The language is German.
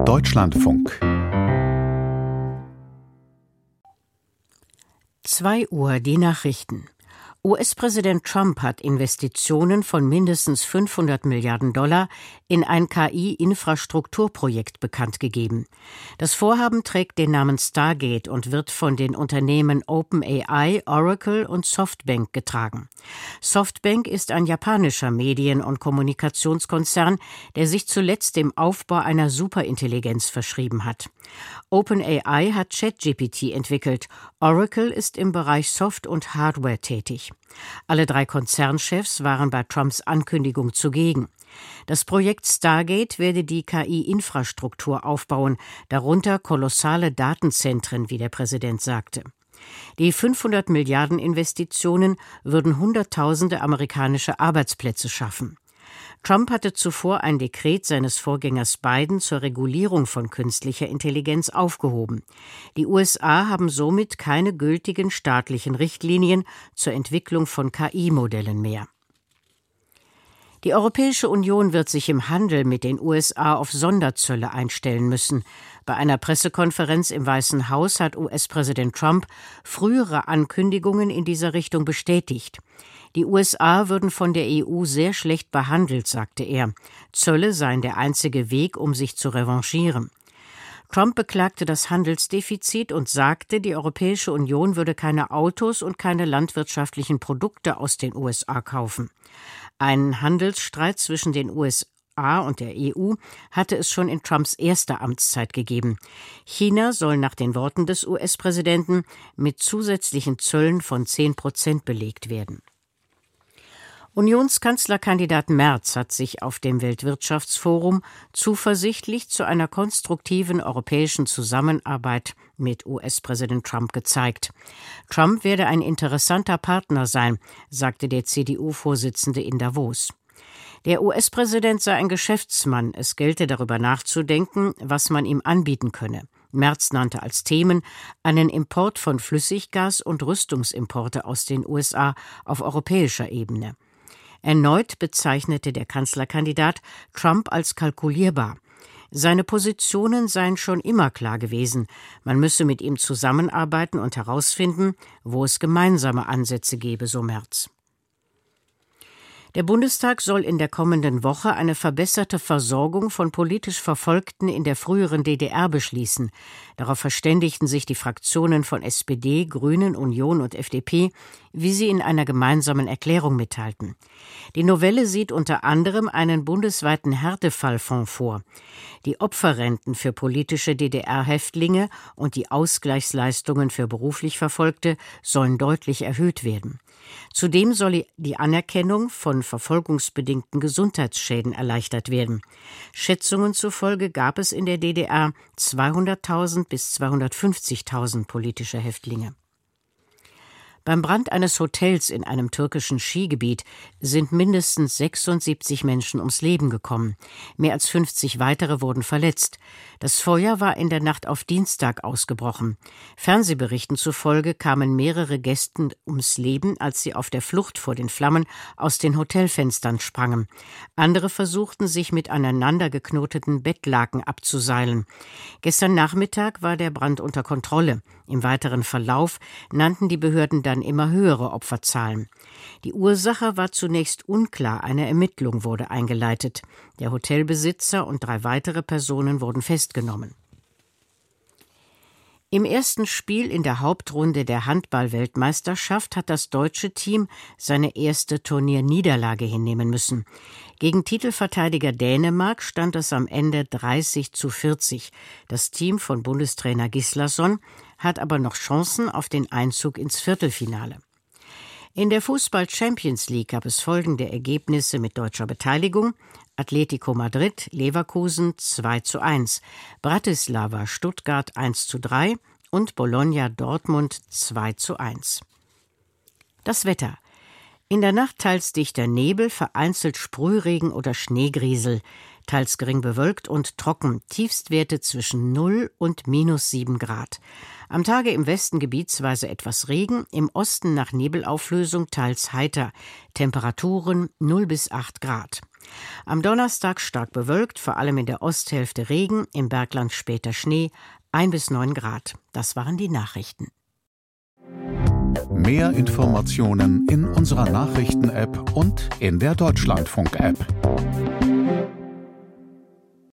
Deutschlandfunk 2 Uhr die Nachrichten. US-Präsident Trump hat Investitionen von mindestens 500 Milliarden Dollar in ein KI-Infrastrukturprojekt bekannt gegeben. Das Vorhaben trägt den Namen Stargate und wird von den Unternehmen OpenAI, Oracle und Softbank getragen. Softbank ist ein japanischer Medien- und Kommunikationskonzern, der sich zuletzt dem Aufbau einer Superintelligenz verschrieben hat. OpenAI hat ChatGPT entwickelt. Oracle ist im Bereich Soft- und Hardware tätig. Alle 3 Konzernchefs waren bei Trumps Ankündigung zugegen. Das Projekt Stargate werde die KI-Infrastruktur aufbauen, darunter kolossale Datenzentren, wie der Präsident sagte. Die 500 Milliarden Investitionen würden Hunderttausende amerikanische Arbeitsplätze schaffen. Trump hatte zuvor ein Dekret seines Vorgängers Biden zur Regulierung von künstlicher Intelligenz aufgehoben. Die USA haben somit keine gültigen staatlichen Richtlinien zur Entwicklung von KI-Modellen mehr. Die Europäische Union wird sich im Handel mit den USA auf Sonderzölle einstellen müssen. Bei einer Pressekonferenz im Weißen Haus hat US-Präsident Trump frühere Ankündigungen in dieser Richtung bestätigt. Die USA würden von der EU sehr schlecht behandelt, sagte er. Zölle seien der einzige Weg, um sich zu revanchieren. Trump beklagte das Handelsdefizit und sagte, die Europäische Union würde keine Autos und keine landwirtschaftlichen Produkte aus den USA kaufen. Einen Handelsstreit zwischen den USA und der EU hatte es schon in Trumps erster Amtszeit gegeben. China soll nach den Worten des US-Präsidenten mit zusätzlichen Zöllen von 10% belegt werden. Unionskanzlerkandidat Merz hat sich auf dem Weltwirtschaftsforum zuversichtlich zu einer konstruktiven europäischen Zusammenarbeit mit US-Präsident Trump gezeigt. Trump werde ein interessanter Partner sein, sagte der CDU-Vorsitzende in Davos. Der US-Präsident sei ein Geschäftsmann, es gelte darüber nachzudenken, was man ihm anbieten könne. Merz nannte als Themen einen Import von Flüssiggas und Rüstungsimporte aus den USA auf europäischer Ebene. Erneut bezeichnete der Kanzlerkandidat Trump als kalkulierbar. Seine Positionen seien schon immer klar gewesen. Man müsse mit ihm zusammenarbeiten und herausfinden, wo es gemeinsame Ansätze gebe, so Merz. Der Bundestag soll in der kommenden Woche eine verbesserte Versorgung von politisch Verfolgten in der früheren DDR beschließen. Darauf verständigten sich die Fraktionen von SPD, Grünen, Union und FDP, wie sie in einer gemeinsamen Erklärung mitteilten. Die Novelle sieht unter anderem einen bundesweiten Härtefallfonds vor. Die Opferrenten für politische DDR-Häftlinge und die Ausgleichsleistungen für beruflich Verfolgte sollen deutlich erhöht werden. Zudem soll die Anerkennung von verfolgungsbedingten Gesundheitsschäden erleichtert werden. Schätzungen zufolge gab es in der DDR 200.000 bis 250.000 politische Häftlinge. Beim Brand eines Hotels in einem türkischen Skigebiet sind mindestens 76 Menschen ums Leben gekommen. Mehr als 50 weitere wurden verletzt. Das Feuer war in der Nacht auf Dienstag ausgebrochen. Fernsehberichten zufolge kamen mehrere Gäste ums Leben, als sie auf der Flucht vor den Flammen aus den Hotelfenstern sprangen. Andere versuchten, sich mit aneinander geknoteten Bettlaken abzuseilen. Gestern Nachmittag war der Brand unter Kontrolle. Im weiteren Verlauf nannten die Behörden dann immer höhere Opferzahlen. Die Ursache war zunächst unklar, eine Ermittlung wurde eingeleitet. Der Hotelbesitzer und 3 weitere Personen wurden festgenommen. Im ersten Spiel in der Hauptrunde der Handball-Weltmeisterschaft hat das deutsche Team seine erste Turnierniederlage hinnehmen müssen. Gegen Titelverteidiger Dänemark stand es am Ende 30:40. Das Team von Bundestrainer Gislason hat aber noch Chancen auf den Einzug ins Viertelfinale. In der Fußball-Champions League gab es folgende Ergebnisse mit deutscher Beteiligung: Atletico Madrid, Leverkusen 2:1, Bratislava, Stuttgart 1:3 und Bologna Dortmund 2:1. Das Wetter. In der Nacht teils dichter Nebel, vereinzelt Sprühregen oder Schneegriesel, teils gering bewölkt und trocken, Tiefstwerte zwischen 0 und -7 Grad. Am Tage im Westen gebietsweise etwas Regen, im Osten nach Nebelauflösung teils heiter, Temperaturen 0 bis 8 Grad. Am Donnerstag stark bewölkt, vor allem in der Osthälfte Regen, im Bergland später Schnee, 1 bis 9 Grad. Das waren die Nachrichten. Mehr Informationen in unserer Nachrichten-App und in der Deutschlandfunk-App.